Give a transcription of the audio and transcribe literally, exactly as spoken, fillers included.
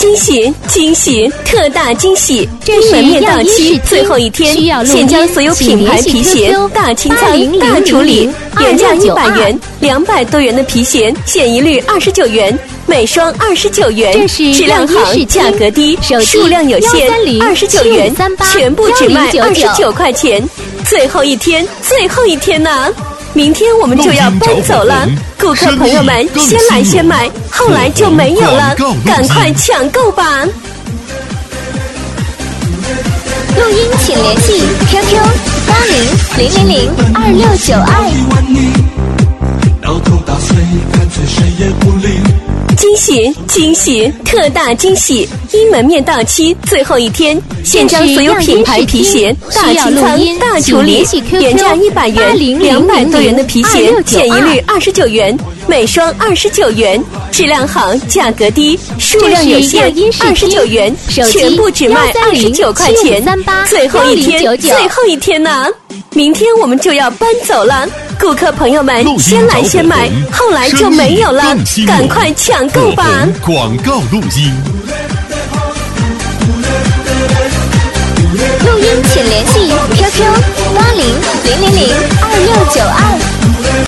惊喜惊喜，特大惊喜！医门面到期最后一天，现将所有品牌皮鞋大清仓大处理，原价一百元，两百多元的皮鞋现一律二十九元，每双二十九元，质量好，价格低，数量有限，二十九元，全部只卖二十九块钱。最后一天，最后一天呐、啊！明天我们就要搬走了，顾客朋友们先来先买，后来就没有了，赶快抢购吧！ 录音请联系 Q Q 八零零零零二六九二。 惊喜惊喜，特大惊喜！医门面到期最后一天，现将所有品牌皮鞋大清仓大处理，原价一百元，两百多元的皮鞋现一律二十九元，每双二十九元，质量好，价格低，数量有限，二十九元，全部只卖二十九块钱。最后一天，最后一天呐、啊！明天我们就要搬走了，顾客朋友们先来先买，后来就没有了，赶快抢购吧！ 广告录音， 录音请联系 Q Q 八零零零零二六九二。